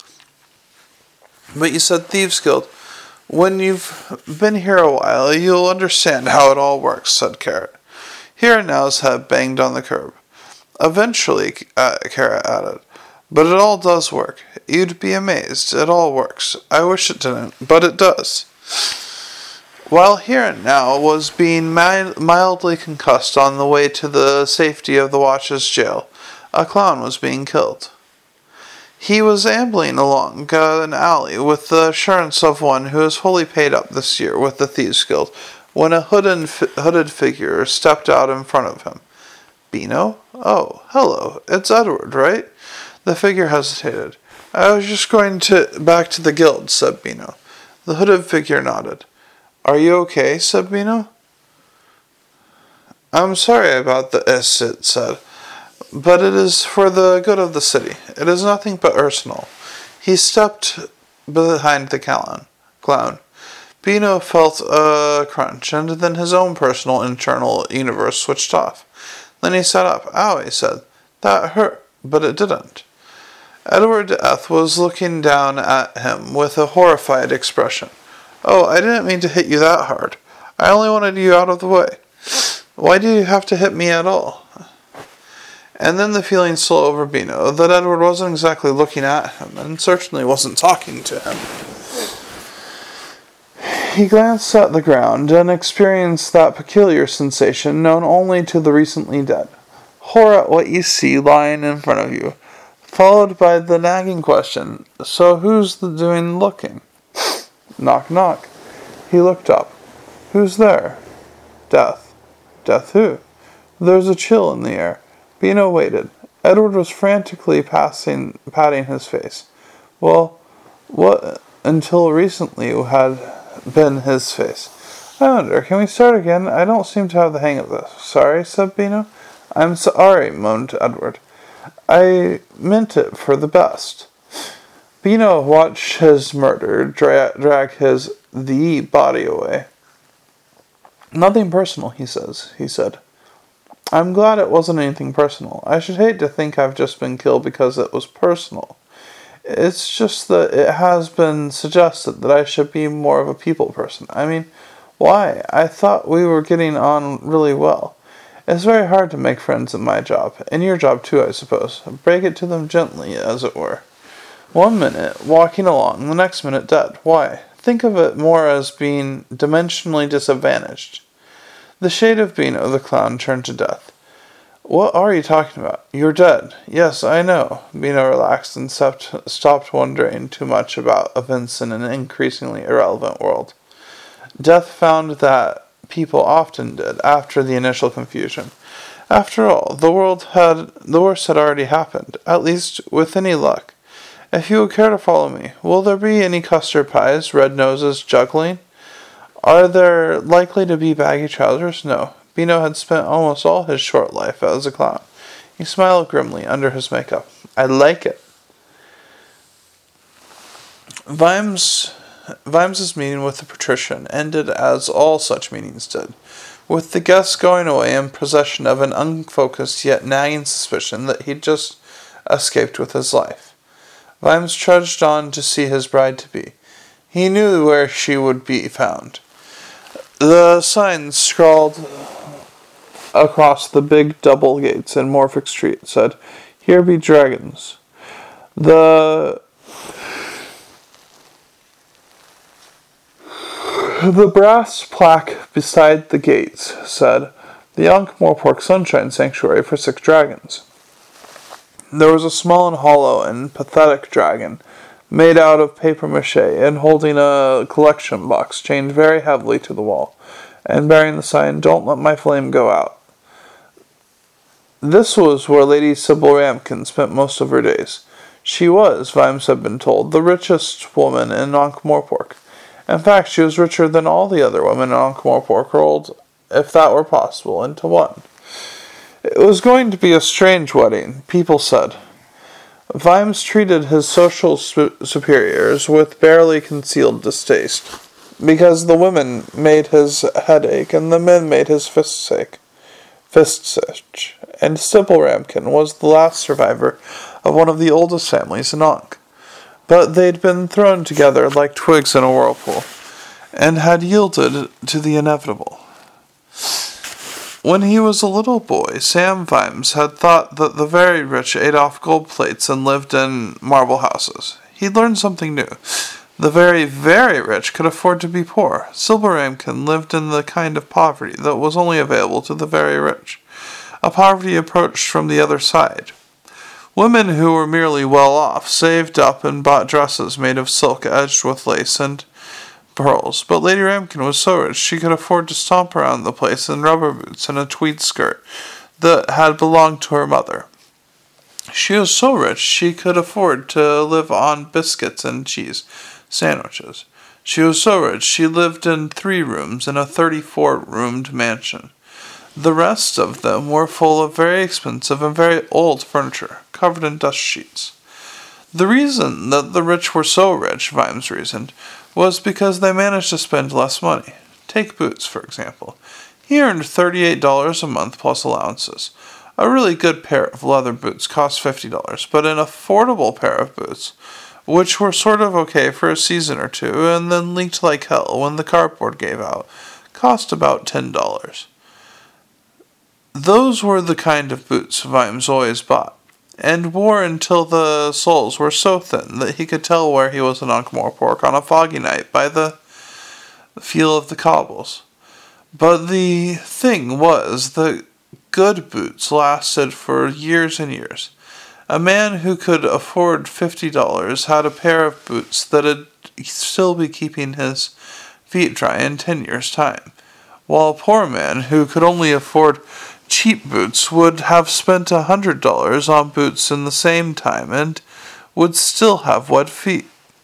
"But you said Thieves' Guild. When you've been here a while, you'll understand how it all works," said Carrot. Heron now's head banged on the curb. "Eventually," Carrot added. "But it all does work. You'd be amazed. It all works. I wish it didn't, but it does." While Heron now was being mildly concussed on the way to the safety of the Watch's jail, a clown was being killed. He was ambling along an alley with the assurance of one who is fully paid up this year with the Thieves' Guild, when a hooded figure stepped out in front of him. "Beano? Oh, hello. It's Edward, right?" The figure hesitated. "I was just going back to the guild," said Beano. The hooded figure nodded. "Are you okay?" said Beano. "I'm sorry about this," it said, "but it is for the good of the city. It is nothing but personal." He stepped behind the clown. Beano felt a crunch, and then his own personal internal universe switched off. Then he sat up. "Ow," he said. "That hurt, but it didn't." Edward Death was looking down at him with a horrified expression. "Oh, I didn't mean to hit you that hard. I only wanted you out of the way. Why do you have to hit me at all?" And then the feeling stole over Beano that Edward wasn't exactly looking at him, and certainly wasn't talking to him. He glanced at the ground and experienced that peculiar sensation known only to the recently dead. Horror at what you see lying in front of you, followed by the nagging question, "So who's doing looking?" Knock, knock. He looked up. "Who's there?" "Death." "Death who?" There's a chill in the air. Beano waited. Edward was frantically patting his face. Well, what until recently had been his face? "I wonder, can we start again? I don't seem to have the hang of this." "Sorry," said Beano. "I'm sorry," moaned Edward. "I meant it for the best." Beano watched his murderer drag the body away. "Nothing personal," he said. "I'm glad it wasn't anything personal. I should hate to think I've just been killed because it was personal. It's just that it has been suggested that I should be more of a people person. I mean, why? I thought we were getting on really well. It's very hard to make friends in my job, and your job too, I suppose. Break it to them gently, as it were. 1 minute walking along, the next minute dead. Why? Think of it more as being dimensionally disadvantaged." The shade of Beano the clown turned to Death. "What are you talking about? You're dead." "Yes, I know." Beano relaxed and stopped wondering too much about events in an increasingly irrelevant world. Death found that people often did after the initial confusion. After all, the worst had already happened, at least with any luck. "If you would care to follow me, will there be any custard pies, red noses, juggling? Are there likely to be baggy trousers?" No. Beano had spent almost all his short life as a clown. He smiled grimly under his makeup. "I like it." Vimes's meeting with the patrician ended as all such meetings did, with the guest going away in possession of an unfocused yet nagging suspicion that he'd just escaped with his life. Vimes trudged on to see his bride-to-be. He knew where she would be found. The sign scrawled across the big double gates in Morphic Street said, "Here be dragons." The brass plaque beside the gates said, "The Ankh-Morpork Sunshine Sanctuary for Sick Dragons." There was a small and hollow and pathetic dragon, made out of papier-mâché and holding a collection box chained very heavily to the wall, and bearing the sign, "Don't let my flame go out." This was where Lady Sybil Ramkin spent most of her days. She was, Vimes had been told, the richest woman in Ankh-Morpork. In fact, she was richer than all the other women in Ankh-Morpork rolled, if that were possible, into one. It was going to be a strange wedding, people said. Vimes treated his social superiors with barely concealed distaste, because the women made his head ache and the men made his fists itch, and Sybil Ramkin was the last survivor of one of the oldest families in Ankh. But they'd been thrown together like twigs in a whirlpool, and had yielded to the inevitable. When he was a little boy, Sam Vimes had thought that the very rich ate off gold plates and lived in marble houses. He'd learned something new. The very, very rich could afford to be poor. Sybil Ramkin lived in the kind of poverty that was only available to the very rich, a poverty approached from the other side. Women who were merely well off saved up and bought dresses made of silk edged with lace and pearls, but Lady Ramkin was so rich she could afford to stomp around the place in rubber boots and a tweed skirt that had belonged to her mother. She was so rich she could afford to live on biscuits and cheese sandwiches. She was so rich she lived in 3 rooms in a 34-roomed mansion. The rest of them were full of very expensive and very old furniture, covered in dust sheets. The reason that the rich were so rich, Vimes reasoned, was because they managed to spend less money. Take Boots, for example. He earned $38 a month plus allowances. A really good pair of leather boots cost $50, but an affordable pair of boots, which were sort of okay for a season or two and then leaked like hell when the cardboard gave out, cost about $10. Those were the kind of boots Vimes always bought, and wore until the soles were so thin that he could tell where he was in Ankh-Morpork on a foggy night by the feel of the cobbles. But the thing was that good boots lasted for years and years. A man who could afford $50 had a pair of boots that'd still be keeping his feet dry in 10 years' time, while a poor man who could only afford cheap boots would have spent $100 on boots in the same time and would still have wet feet.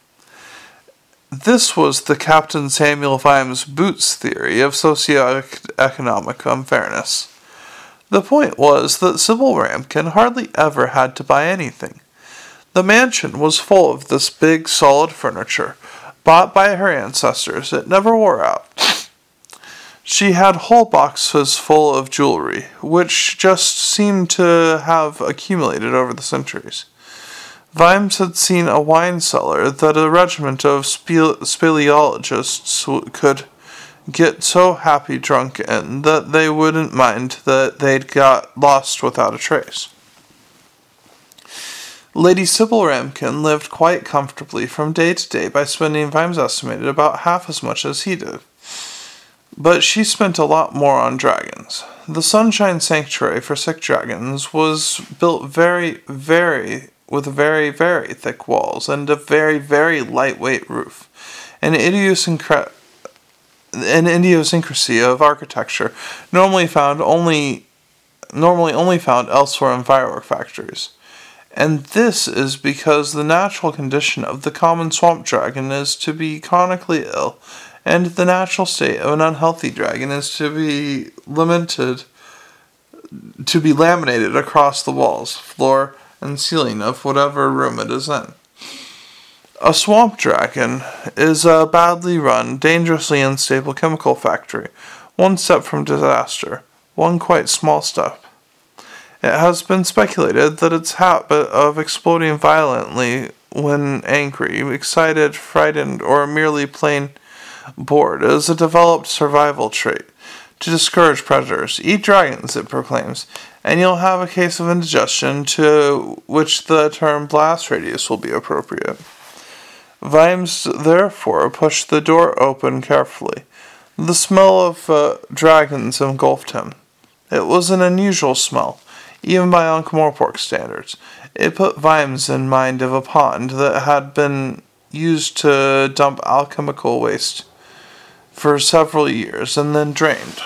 This was the Captain Samuel Vimes Boots theory of socioeconomic unfairness. The point was that Sybil Ramkin hardly ever had to buy anything. The mansion was full of this big, solid furniture, bought by her ancestors. It never wore out. She had whole boxes full of jewelry, which just seemed to have accumulated over the centuries. Vimes had seen a wine cellar that a regiment of speleologists could get so happy drunk in that they wouldn't mind that they'd got lost without a trace. Lady Sybil Ramkin lived quite comfortably from day to day by spending, Vimes estimated, about half as much as he did. But she spent a lot more on dragons. The Sunshine Sanctuary for Sick Dragons was built with very, very thick walls and a very, very lightweight roof. An idiosyncrasy of architecture normally only found elsewhere in firework factories. And this is because the natural condition of the common swamp dragon is to be chronically ill, and the natural state of an unhealthy dragon is to be laminated across the walls, floor, and ceiling of whatever room it is in. A swamp dragon is a badly run, dangerously unstable chemical factory, one step from disaster, one quite small step. It has been speculated that its habit of exploding violently when angry, excited, frightened, or merely plain bored is a developed survival trait. To discourage predators, eat dragons, it proclaims, and you'll have a case of indigestion to which the term blast radius will be appropriate. Vimes therefore pushed the door open carefully. The smell of dragons engulfed him. It was an unusual smell, even by Ankh-Morpork standards. It put Vimes in mind of a pond that had been used to dump alchemical waste for several years and then drained.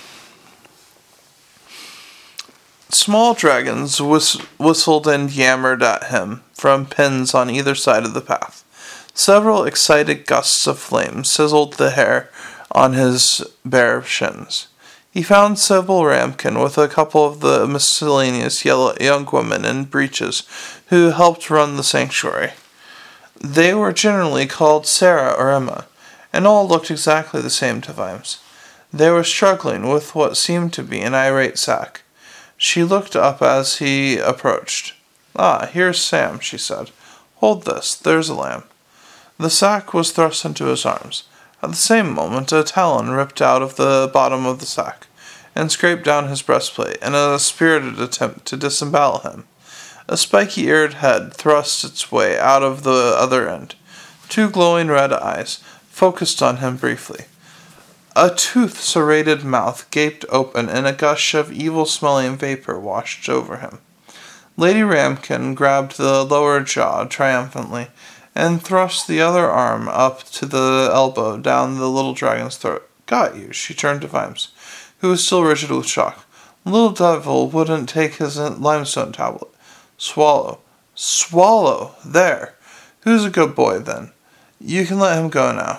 Small dragons whistled and yammered at him from pins on either side of the path. Several excited gusts of flame sizzled the hair on his bare shins. He found Sybil Ramkin with a couple of the miscellaneous young women in breeches who helped run the sanctuary. They were generally called Sarah or Emma, and all looked exactly the same to Vimes. They were struggling with what seemed to be an irate sack. She looked up as he approached. "Ah, here's Sam," she said. "Hold this, there's a lamb." The sack was thrust into his arms. At the same moment, a talon ripped out of the bottom of the sack and scraped down his breastplate in a spirited attempt to disembowel him. A spiky-eared head thrust its way out of the other end. Two glowing red eyes focused on him briefly. A tooth-serrated mouth gaped open and a gush of evil-smelling vapor washed over him. Lady Ramkin grabbed the lower jaw triumphantly and thrust the other arm up to the elbow down the little dragon's throat. "Got you," she turned to Vimes, who was still rigid with shock. "The little devil wouldn't take his limestone tablet. Swallow. Swallow! There! Who's a good boy, then? You can let him go now."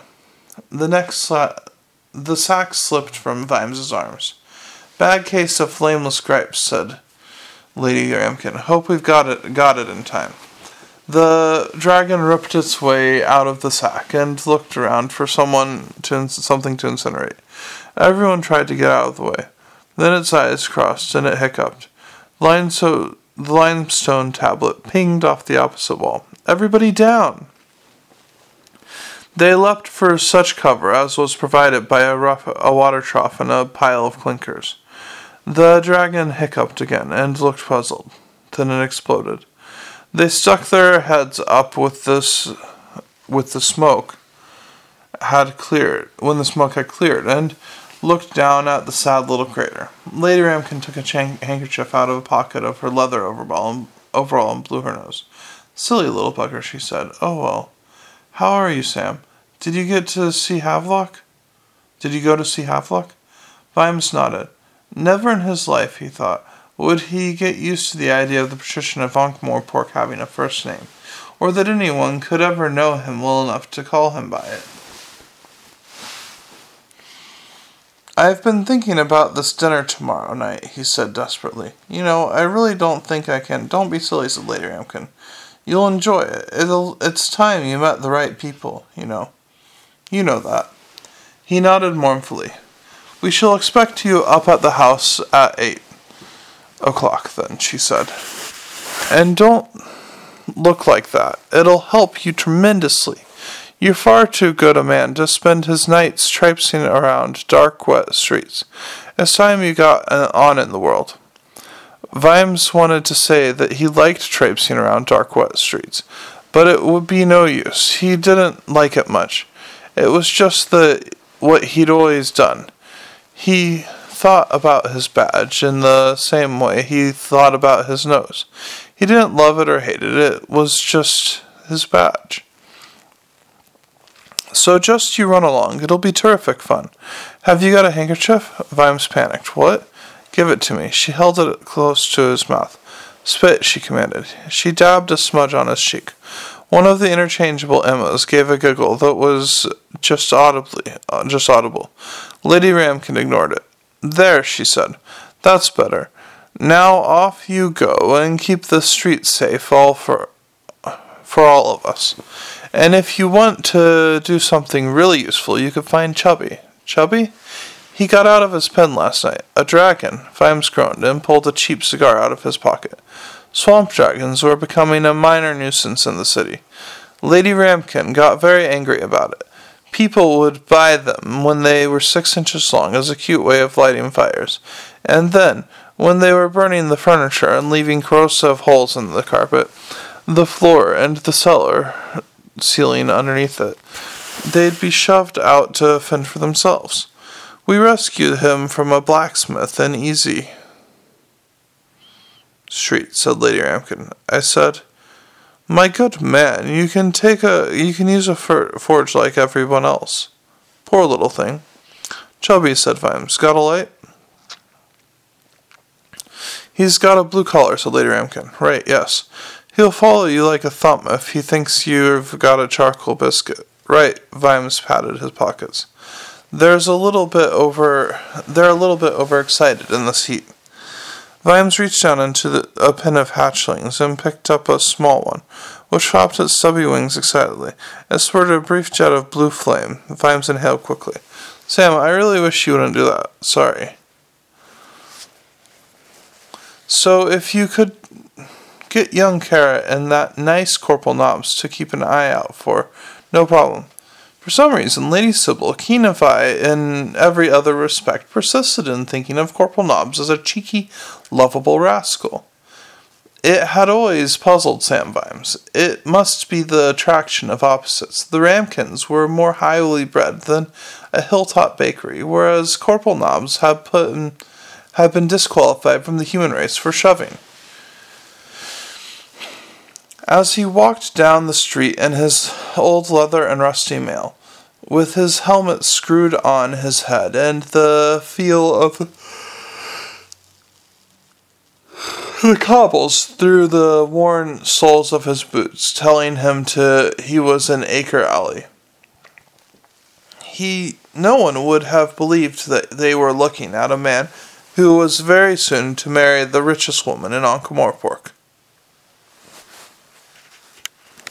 The sack slipped from Vimes's arms. "Bad case of flameless gripes," said Lady Ramkin. "Hope we've got it in time." The dragon ripped its way out of the sack and looked around for something to incinerate. Everyone tried to get out of the way. Then its eyes crossed and it hiccuped. The limestone tablet pinged off the opposite wall. "Everybody down!" They leapt for such cover as was provided by a water trough and a pile of clinkers. The dragon hiccuped again and looked puzzled. Then it exploded. They stuck their heads up when the smoke had cleared, and looked down at the sad little crater. Lady Ramkin took a handkerchief out of a pocket of her leather overall and blew her nose. "Silly little bugger," she said. "Oh well. How are you, Sam? Did you go to see Havelock?" Vimes nodded. Never in his life, he thought, would he get used to the idea of the patrician of Ankh-Morpork having a first name, or that anyone could ever know him well enough to call him by it. "I've been thinking about this dinner tomorrow night," he said desperately. I really don't think I can." "Don't be silly," said Lady Ramkin. "You'll enjoy it. It's time you met the right people, You know that." He nodded mournfully. "We shall expect you up at the house at 8 o'clock then," she said. "And don't look like that. It'll help you tremendously. You're far too good a man to spend his nights traipsing around dark, wet streets. It's time you got on in the world." Vimes wanted to say that he liked traipsing around dark, wet streets, but it would be no use. He didn't like it much. It was just what he'd always done. He thought about his badge in the same way he thought about his nose. He didn't love it or hate it. It was just his badge. "So just you run along. It'll be terrific fun. Have you got a handkerchief?" Vimes panicked. "What?" "Give it to me." She held it close to his mouth. "Spit," she commanded. She dabbed a smudge on his cheek. One of the interchangeable Emmas gave a giggle that was just audible. Lady Ramkin ignored it. "There," she said. "That's better. Now off you go and keep the streets safe for all of us. And if you want to do something really useful, you could find Chubby." "Chubby?" "He got out of his pen last night. A dragon." Vimes groaned and pulled a cheap cigar out of his pocket. Swamp dragons were becoming a minor nuisance in the city. Lady Ramkin got very angry about it. People would buy them when they were 6 inches long as a cute way of lighting fires. And then, when they were burning the furniture and leaving corrosive holes in the carpet, the floor, and the cellar ceiling underneath it, they'd be shoved out to fend for themselves. We rescued him from a blacksmith in Easy Street, said Lady Ramkin. I said, my good man, you can use a forge like everyone else. Poor little thing. Chubby, said Vimes. Got a light? He's got a blue collar, said Lady Ramkin. Right, yes. He'll follow you like a thumb if he thinks you've got a charcoal biscuit. Right, Vimes patted his pockets. They're a little bit overexcited in this heat. Vimes reached down into a pen of hatchlings and picked up a small one, which flopped its stubby wings excitedly. It spurted a brief jet of blue flame. Vimes inhaled quickly. Sam, I really wish you wouldn't do that. Sorry. So if you could get young Carrot and that nice Corporal Nobbs to keep an eye out for, no problem. For some reason, Lady Sybil, keen of eye in every other respect, persisted in thinking of Corporal Nobbs as a cheeky, lovable rascal. It had always puzzled Sam Vimes. It must be the attraction of opposites. The Ramkins were more highly bred than a hilltop bakery, whereas Corporal Nobbs had been disqualified from the human race for shoving. As he walked down the street in his old leather and rusty mail, with his helmet screwed on his head and the feel of the cobbles through the worn soles of his boots, telling him he was in Acre Alley, no one would have believed that they were looking at a man who was very soon to marry the richest woman in Ankh-Morpork.